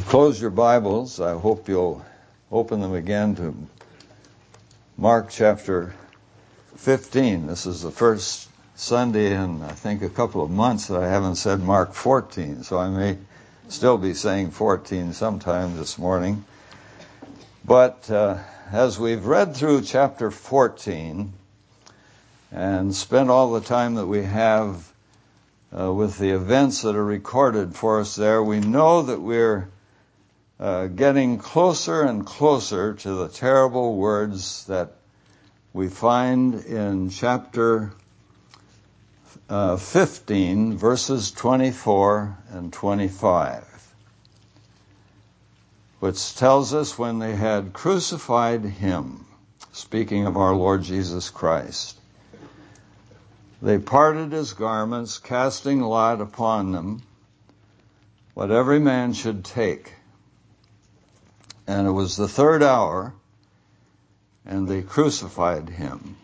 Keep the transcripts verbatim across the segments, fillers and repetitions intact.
Close your Bibles. I hope you'll open them again to Mark chapter fifteen. This is the first Sunday in, I think, a couple of months that I haven't said Mark fourteen, so I may still be saying fourteen sometime this morning. But uh, as we've read through chapter fourteen and spent all the time that we have uh, with the events that are recorded for us there, we know that we're Uh, getting closer and closer to the terrible words that we find in chapter uh, fifteen, verses twenty-four and twenty-five, which tells us when they had crucified him, speaking of our Lord Jesus Christ, they parted his garments, casting lot upon them, what every man should take. And it was the third hour, and they crucified him.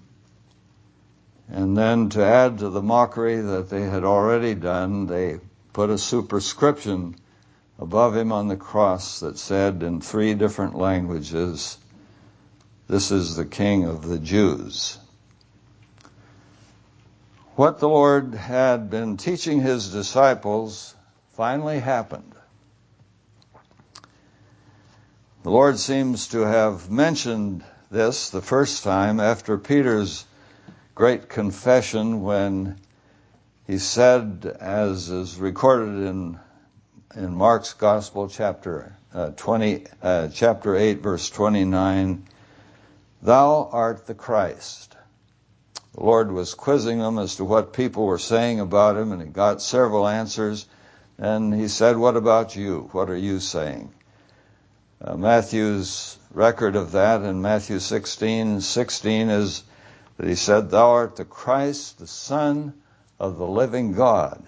And then to add to the mockery that they had already done, they put a superscription above him on the cross that said in three different languages, "This is the King of the Jews." What the Lord had been teaching his disciples finally happened. The Lord seems to have mentioned this the first time after Peter's great confession, when he said, as is recorded in in Mark's Gospel, chapter uh, twenty, uh, chapter eight, verse twenty-nine, "Thou art the Christ." The Lord was quizzing them as to what people were saying about him, and he got several answers. And he said, "What about you? What are you saying?" Uh, Matthew's record of that in Matthew sixteen sixteen is that he said, "Thou art the Christ, the Son of the living God."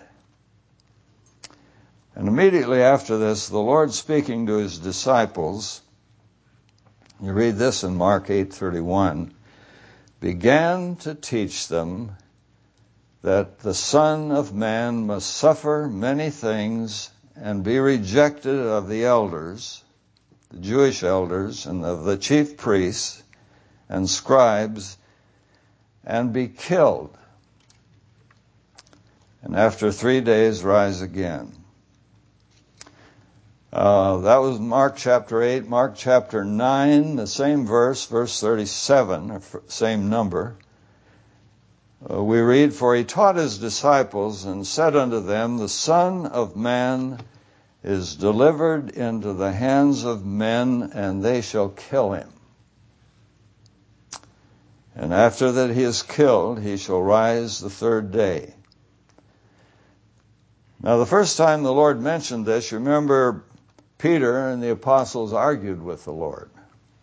And immediately after this, the Lord, speaking to his disciples, you read this in Mark eight thirty-one, began to teach them that the Son of Man must suffer many things and be rejected of the elders, the Jewish elders, and of the chief priests and scribes, and be killed, and after three days rise again. Uh, that was Mark chapter eight. Mark chapter nine, the same verse, verse thirty-seven, same number. Uh, we read, "For he taught his disciples and said unto them, The Son of Man is delivered into the hands of men, and they shall kill him. And after that he is killed, he shall rise the third day." Now, the first time the Lord mentioned this, you remember Peter and the apostles argued with the Lord,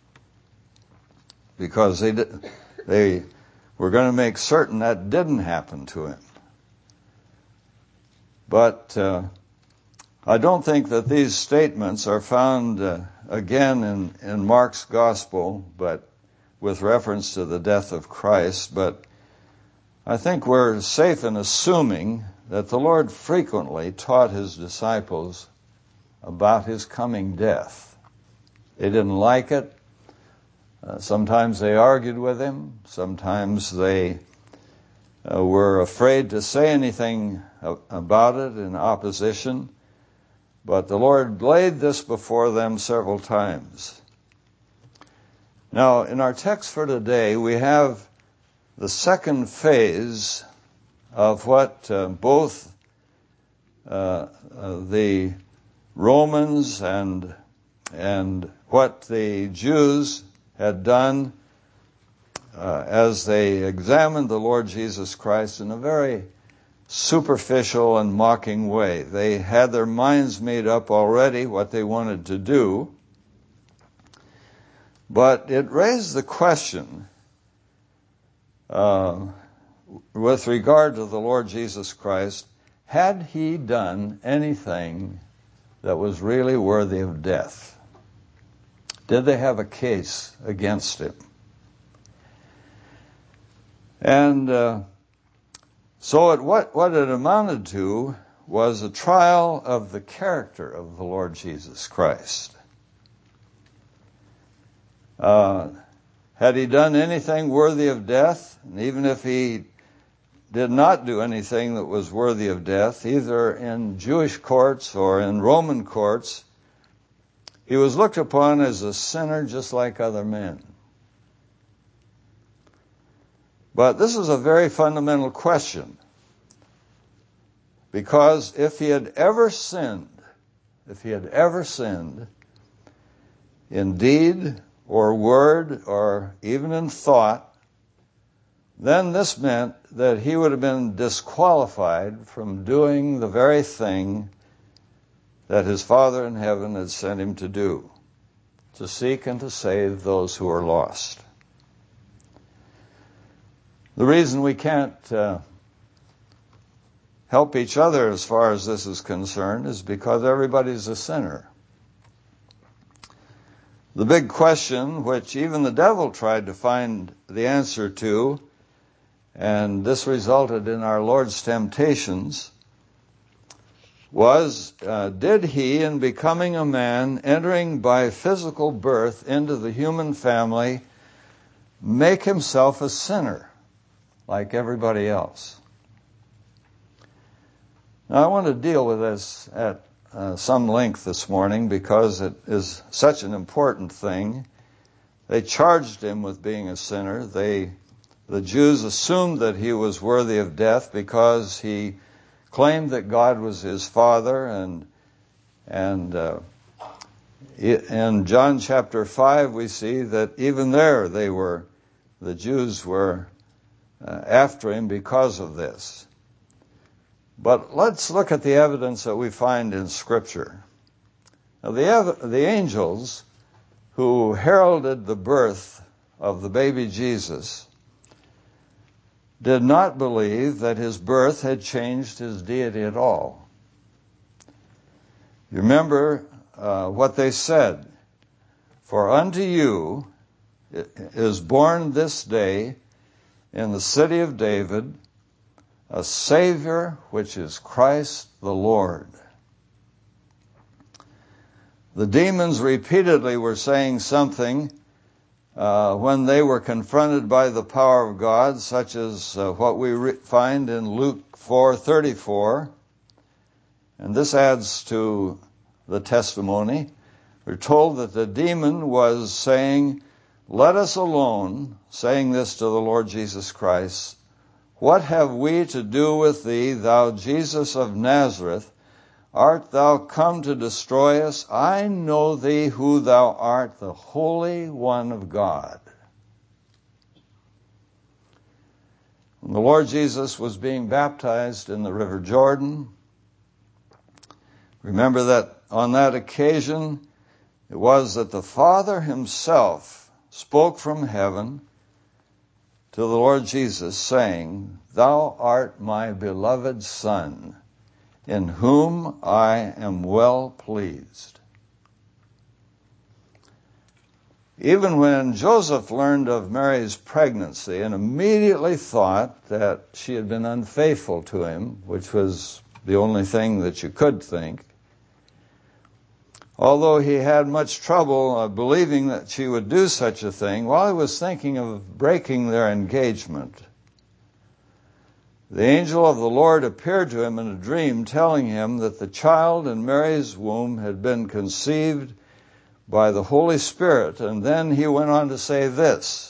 because they did, they were going to make certain that didn't happen to him. But uh, I don't think that these statements are found uh, again in, in Mark's gospel, but with reference to the death of Christ. But I think we're safe in assuming that the Lord frequently taught his disciples about his coming death. They didn't like it. Uh, sometimes they argued with him. Sometimes they uh, were afraid to say anything about it in opposition. But the Lord laid this before them several times. Now, in our text for today, we have the second phase of what uh, both uh, uh, the Romans and and what the Jews had done uh, as they examined the Lord Jesus Christ in a very superficial and mocking way. They had their minds made up already what they wanted to do, but it raised the question uh, with regard to the Lord Jesus Christ, had he done anything that was really worthy of death? Did they have a case against him? And uh, so it, what, what it amounted to was a trial of the character of the Lord Jesus Christ. Uh, had he done anything worthy of death, and even if he did not do anything that was worthy of death, either in Jewish courts or in Roman courts, he was looked upon as a sinner just like other men. But this is a very fundamental question, because if he had ever sinned, if he had ever sinned in deed or word or even in thought, then this meant that he would have been disqualified from doing the very thing that his Father in heaven had sent him to do, to seek and to save those who are lost. The reason we can't uh, help each other as far as this is concerned is because everybody's a sinner. The big question, which even the devil tried to find the answer to, and this resulted in our Lord's temptations, was, uh, did he, in becoming a man, entering by physical birth into the human family, make himself a sinner like everybody else? Now, I want to deal with this at uh, some length this morning because it is such an important thing. They charged him with being a sinner. They The Jews assumed that he was worthy of death because he claimed that God was his father, and and uh, in John chapter five we see that even there they were, the Jews were uh, after him because of this. But let's look at the evidence that we find in Scripture. Now, the ev- the angels who heralded the birth of the baby Jesus did not believe that his birth had changed his deity at all. You remember uh, what they said. For unto you is born this day in the city of David a Savior, which is Christ the Lord. The demons repeatedly were saying something Uh, when they were confronted by the power of God, such as uh, what we re- find in Luke four thirty-four, and this adds to the testimony. We're told that the demon was saying, "Let us alone," saying this to the Lord Jesus Christ. "What have we to do with thee, thou Jesus of Nazareth? Art thou come to destroy us? I know thee who thou art, the Holy One of God." When the Lord Jesus was being baptized in the River Jordan, remember that on that occasion, it was that the Father himself spoke from heaven to the Lord Jesus, saying, "Thou art my beloved Son, in whom I am well pleased." Even when Joseph learned of Mary's pregnancy and immediately thought that she had been unfaithful to him, which was the only thing that you could think, although he had much trouble uh, believing that she would do such a thing, while he was thinking of breaking their engagement, the angel of the Lord appeared to him in a dream, telling him that the child in Mary's womb had been conceived by the Holy Spirit. And then he went on to say this,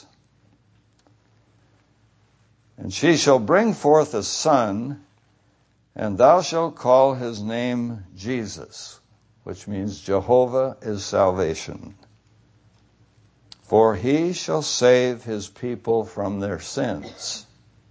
"And she shall bring forth a son, and thou shalt call his name Jesus," which means Jehovah is salvation. "For he shall save his people from their sins."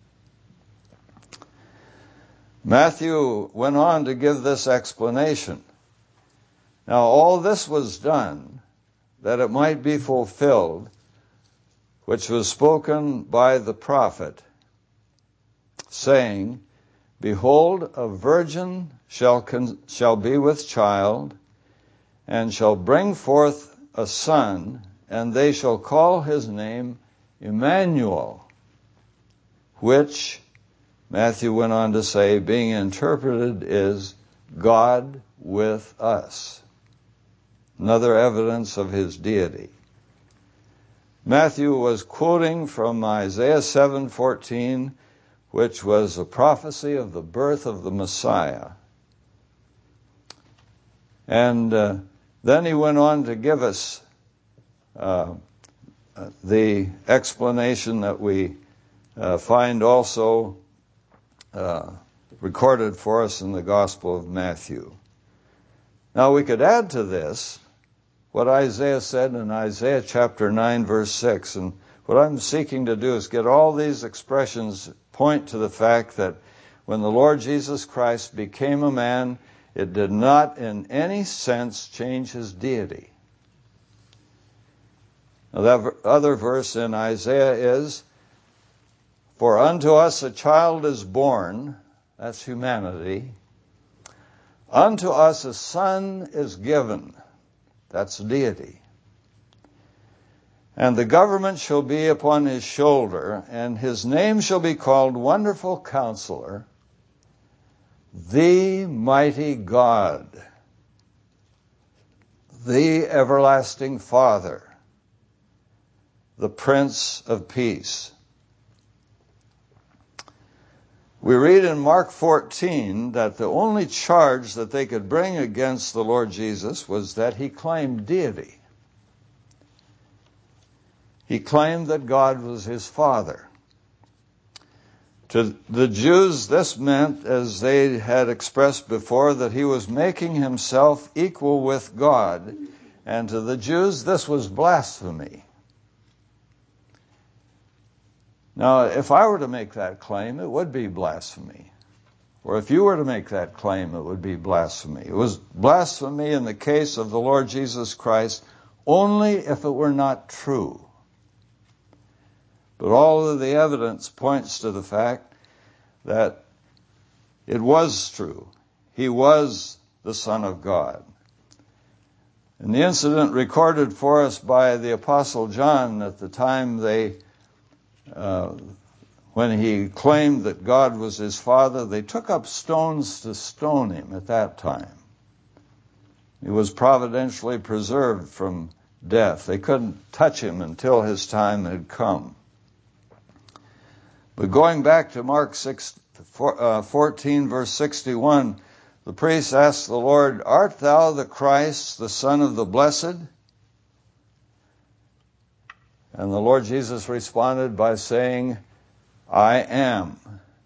Matthew went on to give this explanation. Now, all this was done that it might be fulfilled, which was spoken by the prophet, saying, "Behold, a virgin shall con- shall be with child, and shall bring forth a son, and they shall call his name Emmanuel," which Matthew went on to say, being interpreted is God with us. Another evidence of his deity. Matthew was quoting from Isaiah seven fourteen, which was a prophecy of the birth of the Messiah. And uh, then he went on to give us uh, the explanation that we uh, find also uh, recorded for us in the Gospel of Matthew. Now we could add to this what Isaiah said in Isaiah chapter nine, verse six. And what I'm seeking to do is get all these expressions point to the fact that when the Lord Jesus Christ became a man, it did not in any sense change his deity. Now that other verse in Isaiah is, for unto us a child is born, that's humanity. Unto us a son is given, that's deity. And the government shall be upon his shoulder, and his name shall be called Wonderful Counselor, the Mighty God, the Everlasting Father, the Prince of Peace. We read in Mark fourteen that the only charge that they could bring against the Lord Jesus was that he claimed deity. He claimed that God was his Father. To the Jews, this meant, as they had expressed before, that he was making himself equal with God. And to the Jews, this was blasphemy. Now, if I were to make that claim, it would be blasphemy. Or if you were to make that claim, it would be blasphemy. It was blasphemy in the case of the Lord Jesus Christ only if it were not true. But all of the evidence points to the fact that it was true. He was the Son of God. And the incident recorded for us by the Apostle John at the time they, uh, when he claimed that God was his Father, they took up stones to stone him at that time. He was providentially preserved from death. They couldn't touch him until his time had come. But going back to Mark six, fourteen, verse sixty-one, the priest asked the Lord, art thou the Christ, the Son of the Blessed? And the Lord Jesus responded by saying, I am.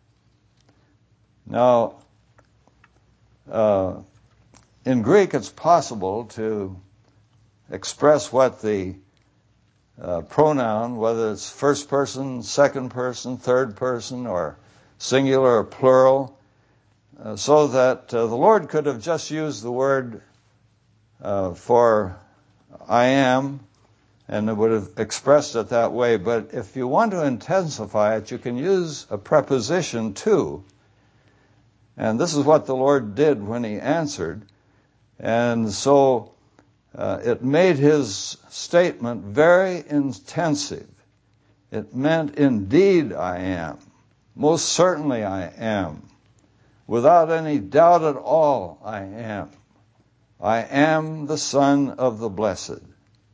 Now, uh, in Greek it's possible to express what the Uh, pronoun, whether it's first person, second person, third person, or singular or plural, uh, so that uh, the Lord could have just used the word uh, for I am, and it would have expressed it that way. But if you want to intensify it, you can use a preposition to. And this is what the Lord did when he answered. And so Uh, it made his statement very intensive. It meant, indeed I am. Most certainly I am. Without any doubt at all, I am. I am the Son of the Blessed.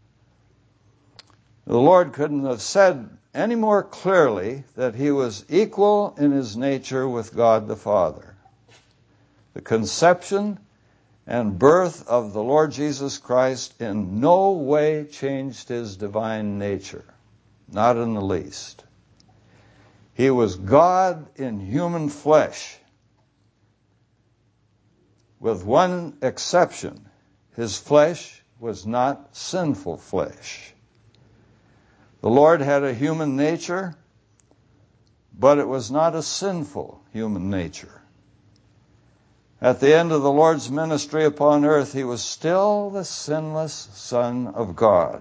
The Lord couldn't have said any more clearly that he was equal in his nature with God the Father. The conception and birth of the Lord Jesus Christ in no way changed his divine nature, not in the least. He was God in human flesh, with one exception. His flesh was not sinful flesh. The Lord had a human nature, but it was not a sinful human nature. At the end of the Lord's ministry upon earth, he was still the sinless Son of God.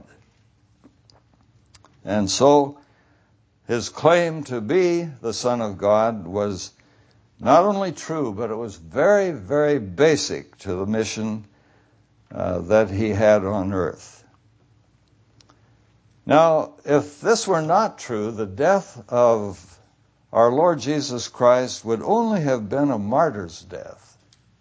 And so, his claim to be the Son of God was not only true, but it was very, very basic to the mission uh, that he had on earth. Now, if this were not true, the death of our Lord Jesus Christ would only have been a martyr's death.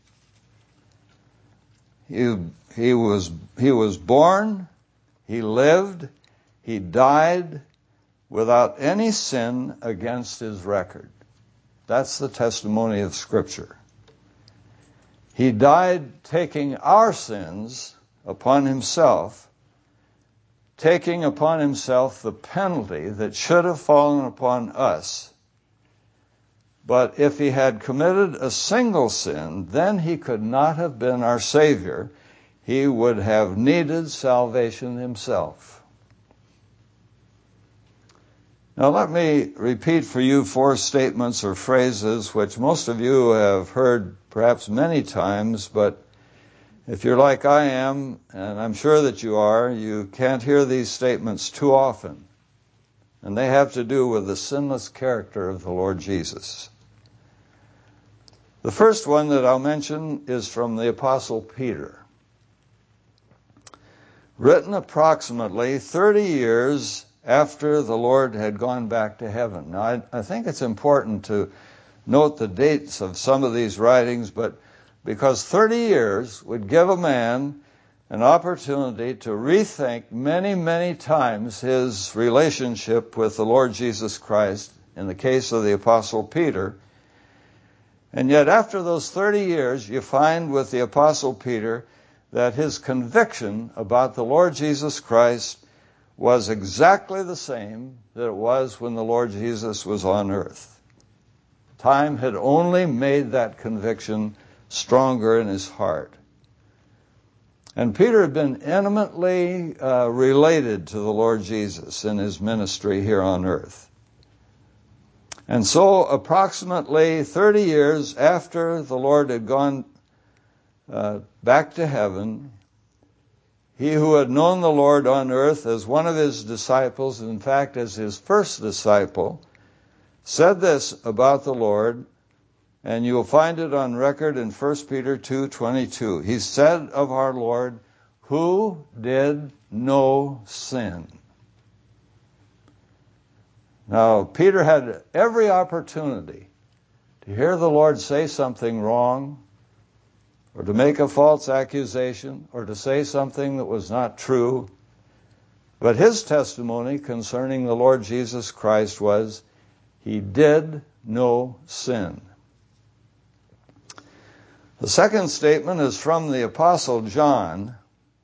He, he was, he was born, he lived, he died without any sin against his record. That's the testimony of Scripture. He died taking our sins upon himself, taking upon himself the penalty that should have fallen upon us. But if he had committed a single sin, then he could not have been our Savior. He would have needed salvation himself. Now let me repeat for you four statements or phrases which most of you have heard perhaps many times, but if you're like I am, and I'm sure that you are, you can't hear these statements too often. And they have to do with the sinless character of the Lord Jesus. The first one that I'll mention is from the Apostle Peter. Written approximately thirty years after the Lord had gone back to heaven. Now, I, I think it's important to note the dates of some of these writings, but because thirty years would give a man an opportunity to rethink many, many times his relationship with the Lord Jesus Christ, in the case of the Apostle Peter. And yet after those thirty years, you find with the Apostle Peter that his conviction about the Lord Jesus Christ was exactly the same that it was when the Lord Jesus was on earth. Time had only made that conviction stronger in his heart. And Peter had been intimately uh, related to the Lord Jesus in his ministry here on earth. And so approximately thirty years after the Lord had gone uh, back to heaven, he who had known the Lord on earth as one of his disciples, in fact as his first disciple, said this about the Lord, and you'll find it on record in First Peter two twenty-two. He said of our Lord, who did no sin. Now, Peter had every opportunity to hear the Lord say something wrong, or to make a false accusation, or to say something that was not true. But his testimony concerning the Lord Jesus Christ was, he did no sin. The second statement is from the Apostle John,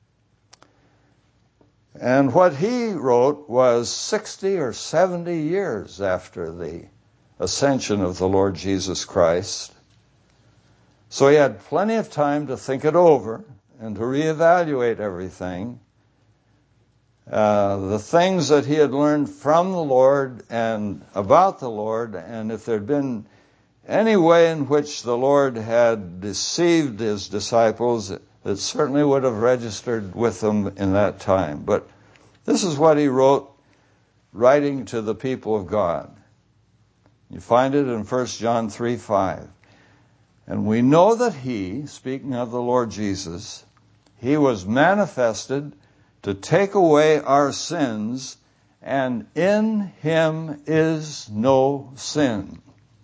and what he wrote was sixty or seventy years after the ascension of the Lord Jesus Christ. So he had plenty of time to think it over and to reevaluate everything. Uh, the things that he had learned from the Lord and about the Lord, and if there had been any way in which the Lord had deceived his disciples, it certainly would have registered with them in that time. But this is what he wrote, writing to the people of God. You find it in First John three five. And we know that he, speaking of the Lord Jesus, he was manifested to take away our sins, and in him is no sin.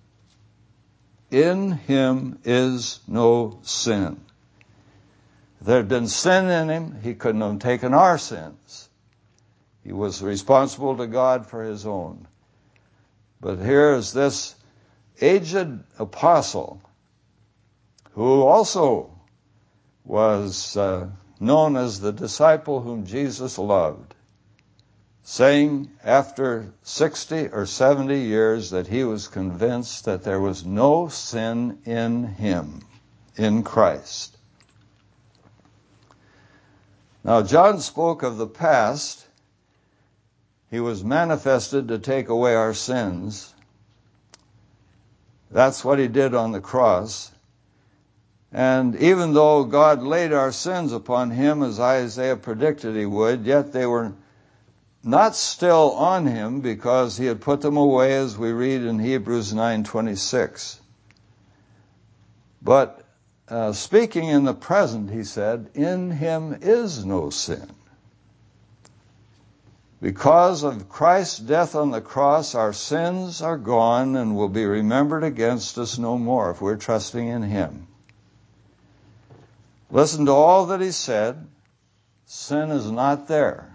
In him is no sin. If there had been sin in him, he couldn't have taken our sins. He was responsible to God for his own. But here is this aged apostle, who also was uh, known as the disciple whom Jesus loved, saying after sixty or seventy years that he was convinced that there was no sin in him, in Christ. Now, John spoke of the past. He was manifested to take away our sins. That's what he did on the cross. And even though God laid our sins upon him, as Isaiah predicted he would, yet they were not still on him, because he had put them away, as we read in Hebrews nine twenty-six. But uh, speaking in the present, he said, in him is no sin. Because of Christ's death on the cross, our sins are gone and will be remembered against us no more if we're trusting in Him. Listen to all that He said. Sin is not there.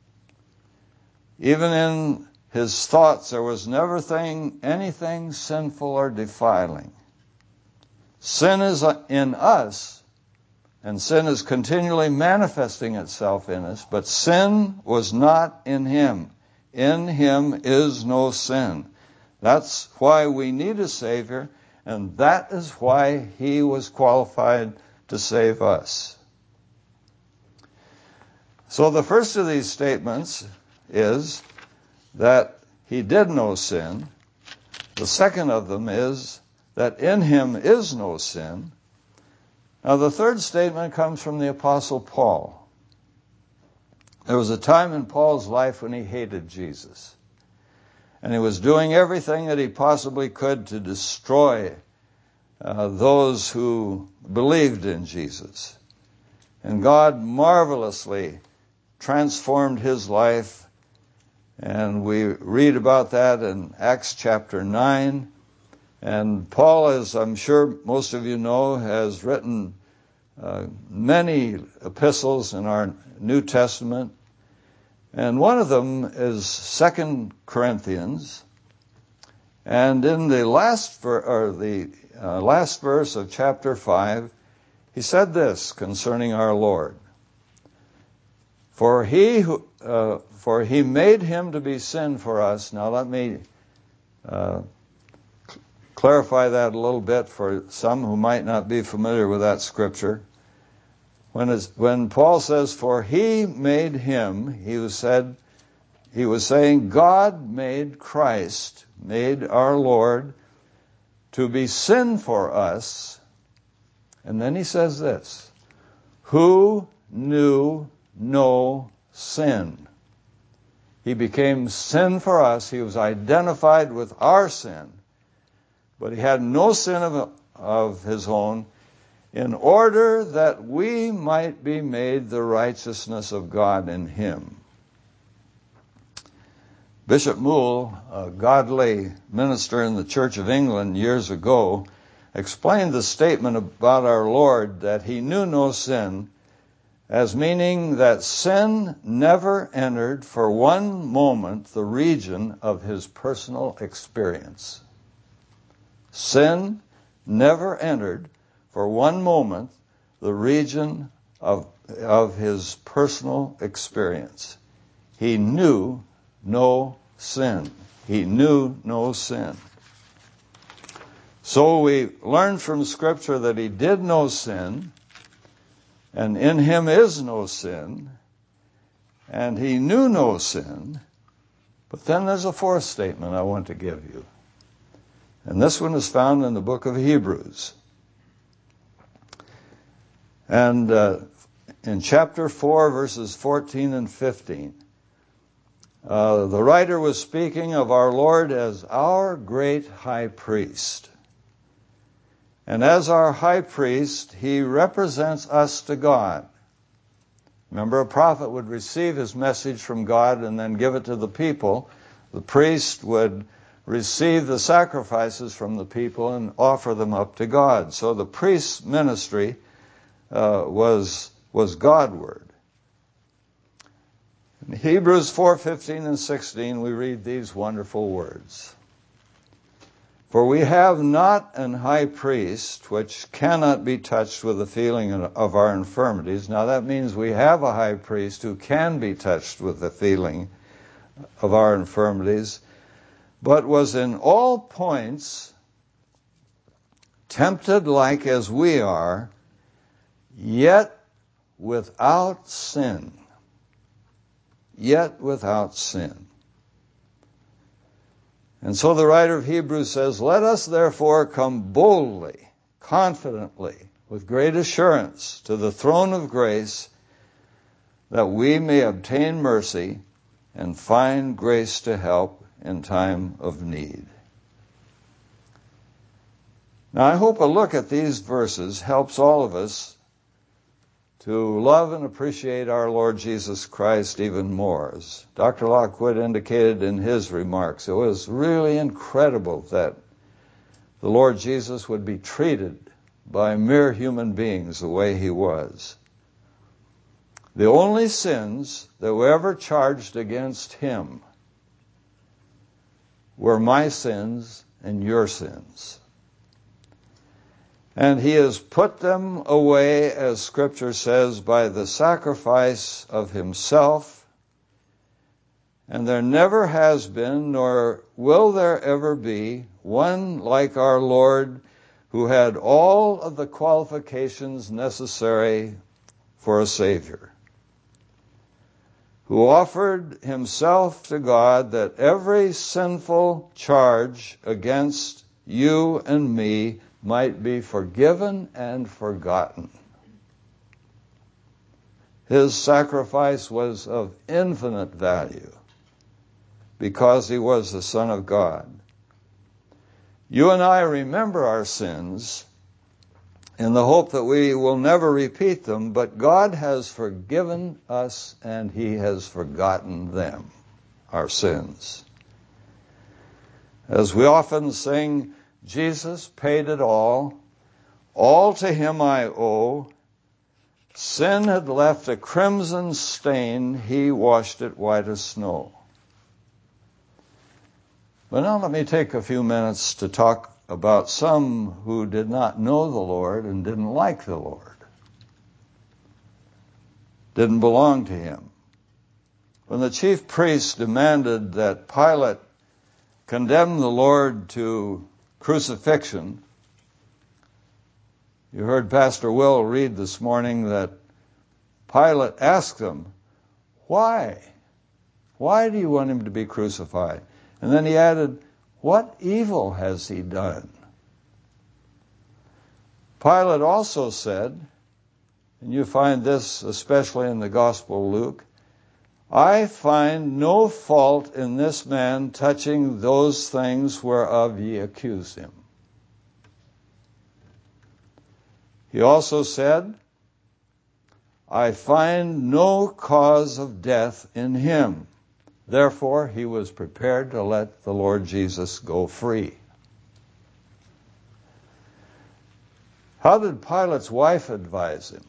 Even in His thoughts, there was never thing, anything sinful or defiling. Sin is in us, and sin is continually manifesting itself in us, but sin was not in Him. In Him is no sin. That's why we need a Savior, and that is why He was qualified to save us. So the first of these statements is that He did no sin. The second of them is that in Him is no sin. Now, the third statement comes from the Apostle Paul. There was a time in Paul's life when he hated Jesus. And he was doing everything that he possibly could to destroy uh, those who believed in Jesus. And God marvelously transformed his life. And we read about that in Acts chapter nine. And Paul, as I'm sure most of you know, has written uh, many epistles in our New Testament. And one of them is Second Corinthians. And in the last, ver- or the uh, last verse of chapter five, he said this concerning our Lord. For he, who, uh, for he made him to be sin for us. Now let me uh, clarify that a little bit for some who might not be familiar with that scripture. When, it's, when Paul says, for he made him, he was said, he was saying God made Christ, made our Lord, to be sin for us. And then he says this, who knew no sin. He became sin for us. He was identified with our sin. But he had no sin of, of his own, in order that we might be made the righteousness of God in him. Bishop Moule, a godly minister in the Church of England years ago, explained the statement about our Lord that he knew no sin as meaning that sin never entered for one moment the region of his personal experience. Sin never entered for one moment the region of, of his personal experience. He knew no sin. He knew no sin. So we learn from Scripture that he did no sin, and in him is no sin, and he knew no sin. But then there's a fourth statement I want to give you. And this one is found in the book of Hebrews. And uh, in chapter four, verses fourteen and fifteen, uh, the writer was speaking of our Lord as our great high priest. And as our high priest, he represents us to God. Remember, a prophet would receive his message from God and then give it to the people. The priest would receive the sacrifices from the people and offer them up to God. So the priest's ministry uh, was was Godward. In Hebrews four fifteen and sixteen, we read these wonderful words. For we have not an high priest which cannot be touched with the feeling of our infirmities. Now that means we have a high priest who can be touched with the feeling of our infirmities, but was in all points tempted like as we are, yet without sin. Yet without sin. And so the writer of Hebrews says, let us therefore come boldly, confidently, with great assurance to the throne of grace, that we may obtain mercy and find grace to help in time of need. Now I hope a look at these verses helps all of us to love and appreciate our Lord Jesus Christ even more. As Doctor Lockwood indicated in his remarks, it was really incredible that the Lord Jesus would be treated by mere human beings the way he was. The only sins that were ever charged against him were my sins and your sins. And he has put them away, as Scripture says, by the sacrifice of himself. And there never has been, nor will there ever be, one like our Lord who had all of the qualifications necessary for a Savior, who offered himself to God that every sinful charge against you and me might be forgiven and forgotten. His sacrifice was of infinite value because he was the Son of God. You and I remember our sins in the hope that we will never repeat them, but God has forgiven us and he has forgotten them, our sins. As we often sing, Jesus paid it all, all to him I owe. Sin had left a crimson stain, he washed it white as snow. But now let me take a few minutes to talk about some who did not know the Lord and didn't like the Lord, didn't belong to him. When the chief priests demanded that Pilate condemn the Lord to crucifixion, you heard Pastor Will read this morning that Pilate asked them, why? Why do you want him to be crucified? And then he added, what evil has he done? Pilate also said, and you find this especially in the Gospel of Luke, I find no fault in this man touching those things whereof ye accuse him. He also said, I find no cause of death in him. Therefore, he was prepared to let the Lord Jesus go free. How did Pilate's wife advise him?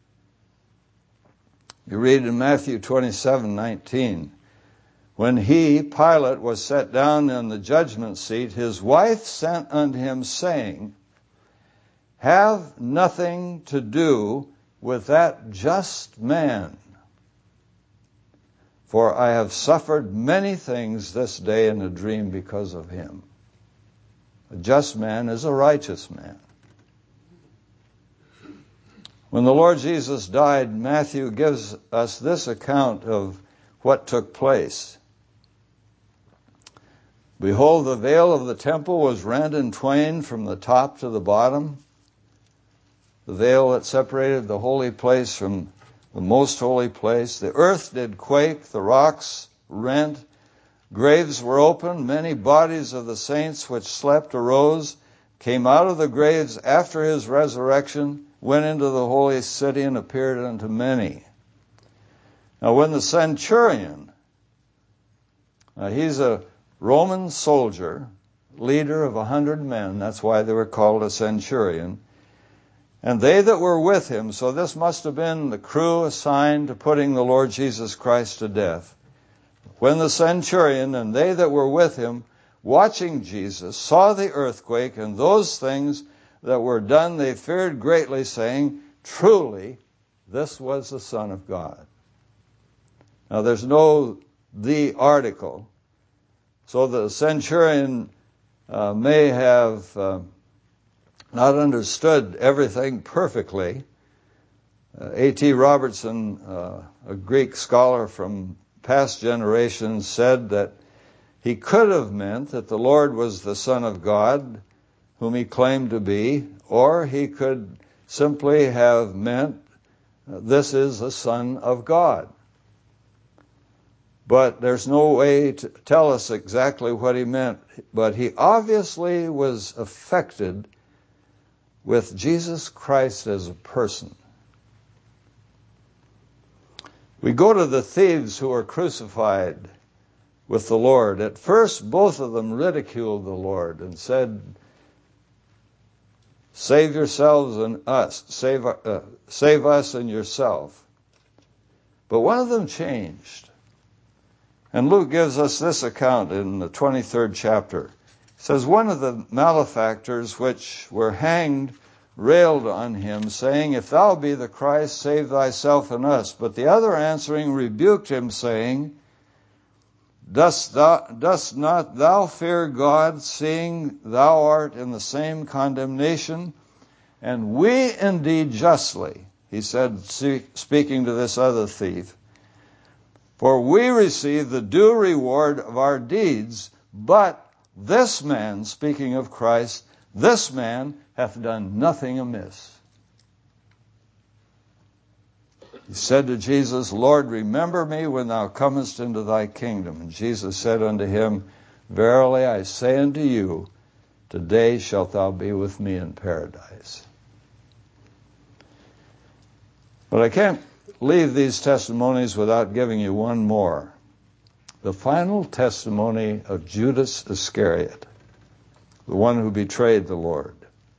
You read in Matthew twenty-seven nineteen, when he, Pilate, was set down in the judgment seat, his wife sent unto him, saying, have nothing to do with that just man, for I have suffered many things this day in a dream because of him. A just man is a righteous man. When the Lord Jesus died, Matthew gives us this account of what took place. Behold, the veil of the temple was rent in twain from the top to the bottom. The veil that separated the holy place from the most holy place. The earth did quake, the rocks rent, graves were opened, many bodies of the saints which slept arose, came out of the graves after his resurrection, went into the holy city and appeared unto many. Now when the centurion, now he's a Roman soldier, leader of a hundred men, that's why they were called a centurion, and they that were with him, so this must have been the crew assigned to putting the Lord Jesus Christ to death. When the centurion and they that were with him, watching Jesus, saw the earthquake and those things that were done, they feared greatly, saying, truly, this was the Son of God. Now there's no the article, so the centurion uh, may have uh, not understood everything perfectly. Uh, A T Robertson, uh, a Greek scholar from past generations, said that he could have meant that the Lord was the Son of God, whom he claimed to be, or he could simply have meant uh, this is the Son of God. But there's no way to tell us exactly what he meant. But he obviously was affected with Jesus Christ as a person. We go to the thieves who were crucified with the Lord. At first, both of them ridiculed the Lord and said, save yourselves and us, save, uh, save us and yourself. But one of them changed. And Luke gives us this account in the twenty-third chapter. It says, one of the malefactors which were hanged railed on him, saying, if thou be the Christ, save thyself and us. But the other answering rebuked him, saying, Dost, thou, dost not thou fear God, seeing thou art in the same condemnation? And we indeed justly, he said, speaking to this other thief, for we receive the due reward of our deeds, but this man, speaking of Christ, this man hath done nothing amiss. He said to Jesus, Lord, remember me when thou comest into thy kingdom. And Jesus said unto him, verily I say unto you, today shalt thou be with me in paradise. But I can't leave these testimonies without giving you one more. The final testimony of Judas Iscariot, the one who betrayed the Lord.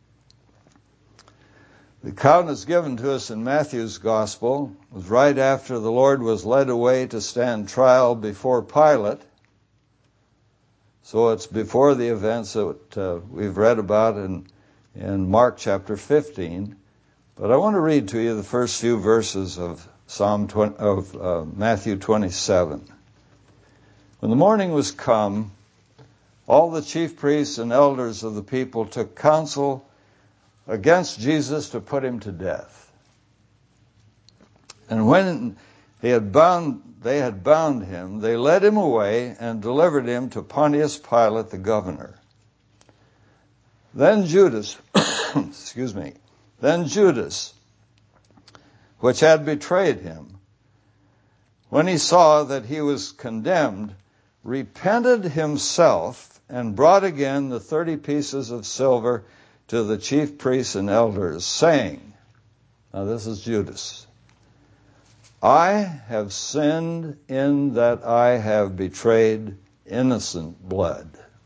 The account is given to us in Matthew's Gospel. It was right after the Lord was led away to stand trial before Pilate. So it's before the events that uh, we've read about in, in Mark chapter fifteen. But I want to read to you the first few verses of Psalm twenty, of uh, Matthew twenty-seven. When the morning was come, all the chief priests and elders of the people took counsel against Jesus to put him to death. And when he had bound, they had bound him, they led him away and delivered him to Pontius Pilate the governor. Then Judas, excuse me, then Judas, which had betrayed him, when he saw that he was condemned, repented himself and brought again the thirty pieces of silver to the chief priests and elders, saying, now this is Judas, I have sinned in that I have betrayed innocent blood.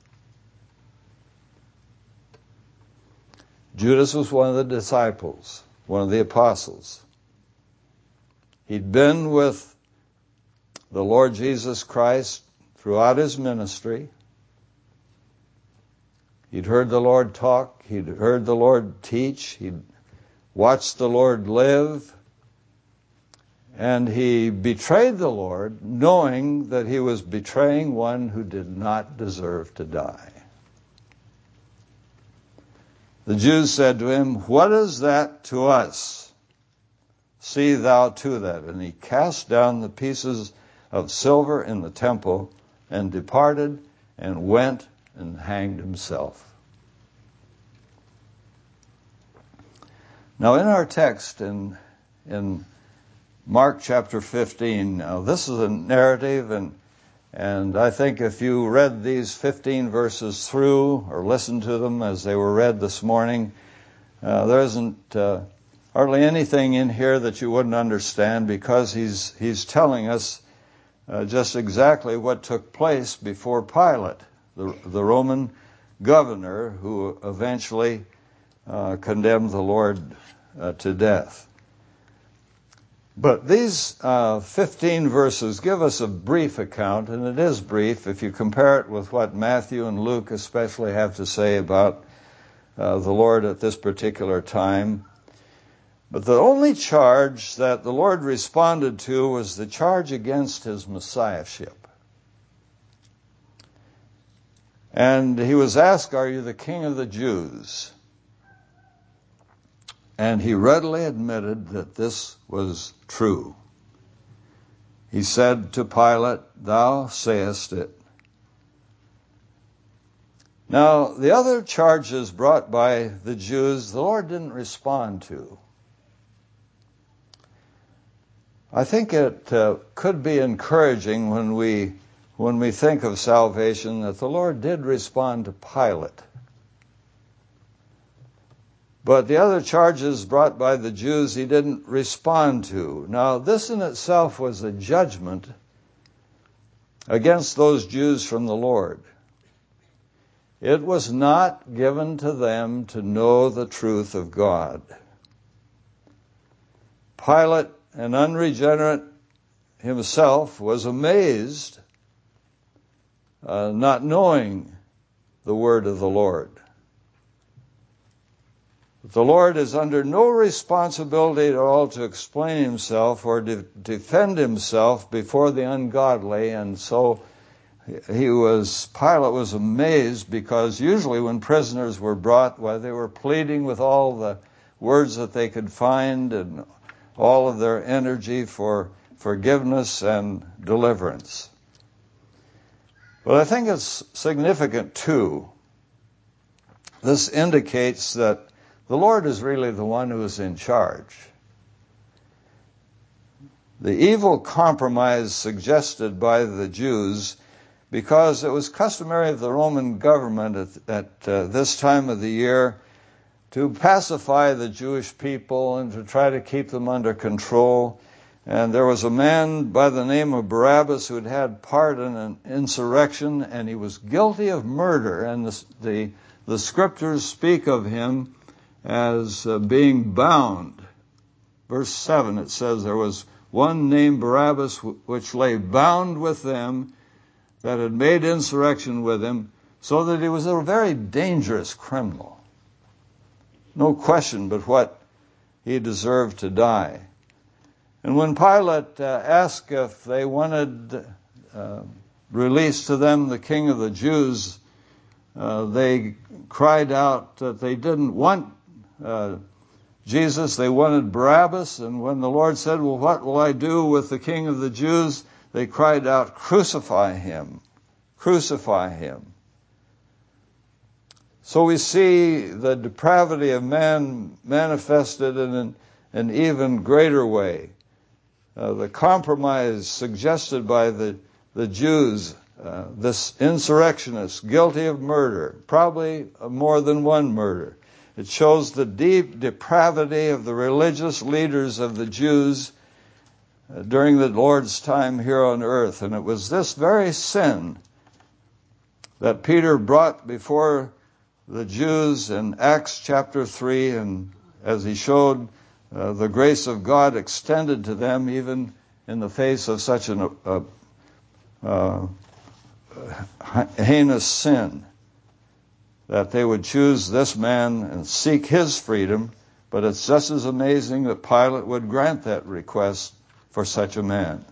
Judas was one of the disciples, one of the apostles. He'd been with the Lord Jesus Christ throughout his ministry. He'd heard the Lord talk. He'd heard the Lord teach. He'd watched the Lord live. And he betrayed the Lord, knowing that he was betraying one who did not deserve to die. The Jews said to him, what is that to us? See thou to that. And he cast down the pieces of silver in the temple and departed and went and hanged himself. Now in our text in in Mark chapter fifteen, now this is a narrative, and and I think if you read these fifteen verses through or listened to them as they were read this morning, uh, there isn't uh, hardly anything in here that you wouldn't understand, because he's he's telling us uh, just exactly what took place before Pilate, the the Roman governor who eventually uh, condemned the Lord uh, to death. But these uh, fifteen verses give us a brief account, and it is brief if you compare it with what Matthew and Luke especially have to say about uh, the Lord at this particular time. But the only charge that the Lord responded to was the charge against his messiahship. And he was asked, are you the king of the Jews? And he readily admitted that this was true. He said to Pilate, thou sayest it. Now, the other charges brought by the Jews, the Lord didn't respond to. I think it uh, could be encouraging when we when we think of salvation that the Lord did respond to Pilate. But the other charges brought by the Jews he didn't respond to. Now, this in itself was a judgment against those Jews from the Lord. It was not given to them to know the truth of God. Pilate, an unregenerate himself, was amazed, uh, not knowing the word of the Lord. The Lord is under no responsibility at all to explain himself or to defend himself before the ungodly, and so he was, Pilate was amazed, because usually when prisoners were brought, why, they were pleading with all the words that they could find and all of their energy for forgiveness and deliverance. But I think it's significant too. This indicates that the Lord is really the one who is in charge. The evil compromise suggested by the Jews, because it was customary of the Roman government at, at uh, this time of the year to pacify the Jewish people and to try to keep them under control. And there was a man by the name of Barabbas who had had part in an insurrection, and he was guilty of murder. And the, the, the scriptures speak of him as uh, being bound. Verse seven, it says, there was one named Barabbas which lay bound with them that had made insurrection with him, so that he was a very dangerous criminal. No question but what he deserved to die. And when Pilate uh, asked if they wanted uh, released to them the King of the Jews, uh, they cried out that they didn't want uh, Jesus, they wanted Barabbas. And when the Lord said, well, what will I do with the King of the Jews? They cried out, crucify him, crucify him. So we see the depravity of man manifested in an, an even greater way. Uh, the compromise suggested by the, the Jews, uh, this insurrectionist guilty of murder, probably more than one murder. It shows the deep depravity of the religious leaders of the Jews uh, during the Lord's time here on earth. And it was this very sin that Peter brought before the Jews in Acts chapter three, and as he showed uh, the grace of God extended to them even in the face of such an uh, uh, heinous sin, that they would choose this man and seek his freedom. But it's just as amazing that Pilate would grant that request for such a man.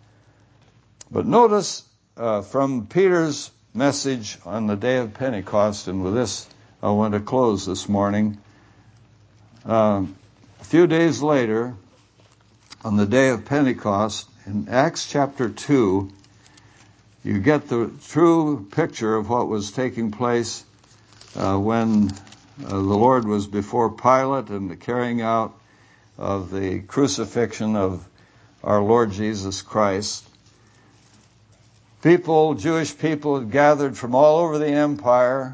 But notice uh, from Peter's message on the day of Pentecost, and with this I want to close this morning. Um, a few days later, on the day of Pentecost, in Acts chapter two, you get the true picture of what was taking place uh, when uh, the Lord was before Pilate and the carrying out of the crucifixion of our Lord Jesus Christ. People, Jewish people, had gathered from all over the empire,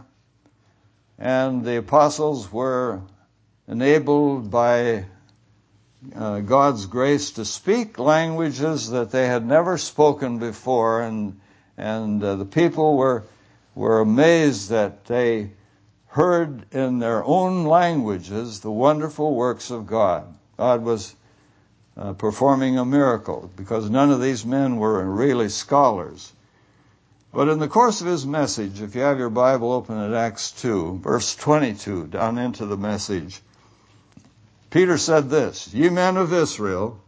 and the apostles were enabled by uh, God's grace to speak languages that they had never spoken before, and and uh, the people were were amazed that they heard in their own languages the wonderful works of God. God was uh, performing a miracle, because none of these men were really scholars. But in the course of his message, if you have your Bible open at Acts two, verse twenty-two, down into the message, Peter said this, "Ye men of Israel,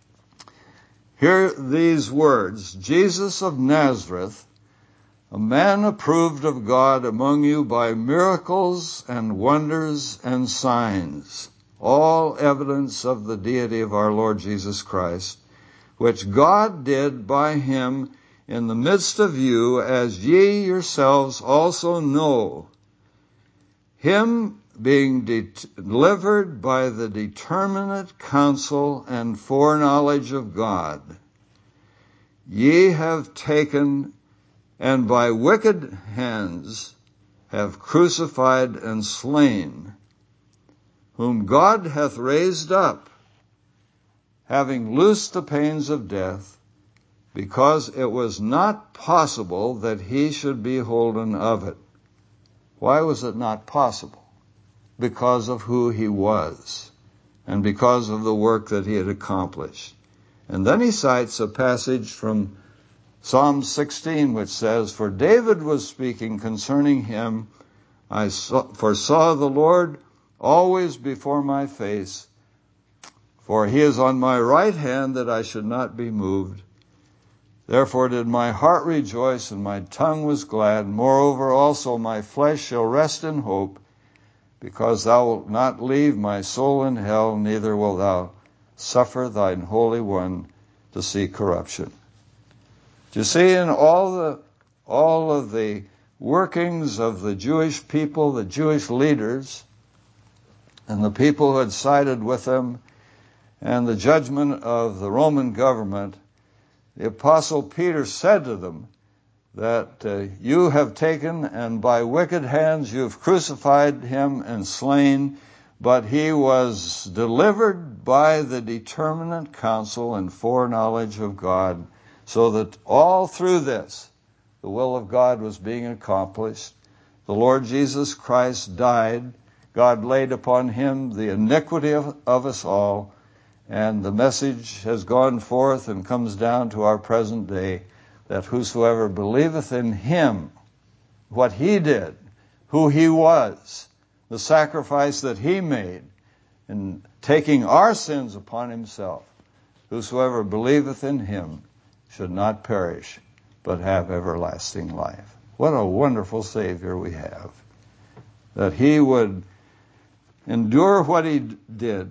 hear these words, Jesus of Nazareth, a man approved of God among you by miracles and wonders and signs, all evidence of the deity of our Lord Jesus Christ, which God did by him in the midst of you, as ye yourselves also know, him being de- delivered by the determinate counsel and foreknowledge of God, ye have taken and by wicked hands have crucified and slain, whom God hath raised up, having loosed the pains of death, because it was not possible that he should be holden of it. Why was it not possible? Because of who he was, and because of the work that he had accomplished. And then he cites a passage from Psalm sixteen, which says, For David was speaking concerning him, I saw, foresaw the Lord always before my face, for he is on my right hand, that I should not be moved. Therefore did my heart rejoice, and my tongue was glad. Moreover also my flesh shall rest in hope, because thou wilt not leave my soul in hell, neither wilt thou suffer thine Holy One to see corruption. Do you see, in all the all of the workings of the Jewish people, the Jewish leaders, and the people who had sided with them, and the judgment of the Roman government, the Apostle Peter said to them that uh, you have taken, and by wicked hands you have crucified him and slain, but he was delivered by the determinate counsel and foreknowledge of God, so that all through this, the will of God was being accomplished. The Lord Jesus Christ died. God laid upon him the iniquity of, of us all. And the message has gone forth and comes down to our present day, that whosoever believeth in him, what he did, who he was, the sacrifice that he made in taking our sins upon himself, whosoever believeth in him should not perish, but have everlasting life. What a wonderful Savior we have, that he would endure what he did,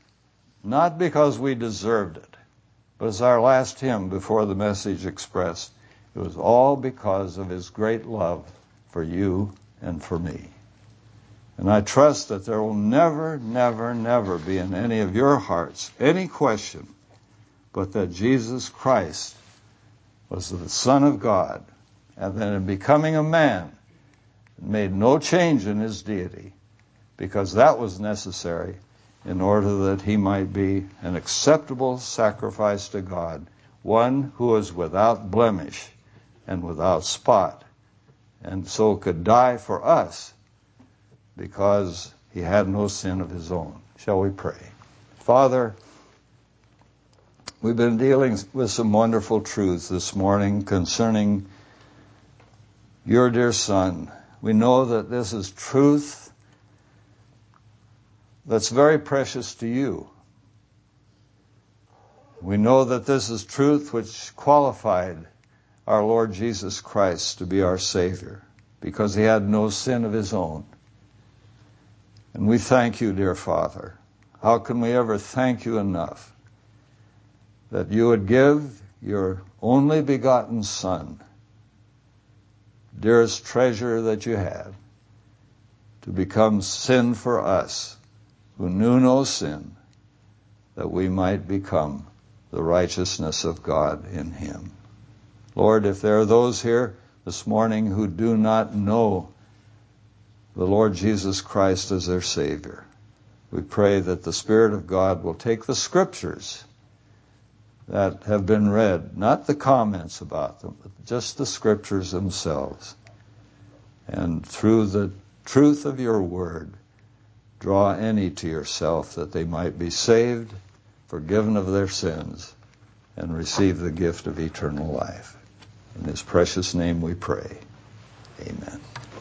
not because we deserved it, but as our last hymn before the message expressed, it was all because of his great love for you and for me. And I trust that there will never, never, never be in any of your hearts any question but that Jesus Christ was the Son of God, and that in becoming a man, made no change in his deity, because that was necessary in order that he might be an acceptable sacrifice to God, one who was without blemish and without spot, and so could die for us because he had no sin of his own. Shall we pray? Father, we've been dealing with some wonderful truths this morning concerning your dear Son. We know that this is truth that's very precious to you. We know that this is truth which qualified our Lord Jesus Christ to be our Savior, because he had no sin of his own. And we thank you, dear Father. How can we ever thank you enough that you would give your only begotten Son, dearest treasure that you had, to become sin for us, who knew no sin, that we might become the righteousness of God in him. Lord, if there are those here this morning who do not know the Lord Jesus Christ as their Savior, we pray that the Spirit of God will take the Scriptures that have been read, not the comments about them, but just the Scriptures themselves, and through the truth of your Word, draw any to yourself, that they might be saved, forgiven of their sins, and receive the gift of eternal life. In his precious name we pray. Amen.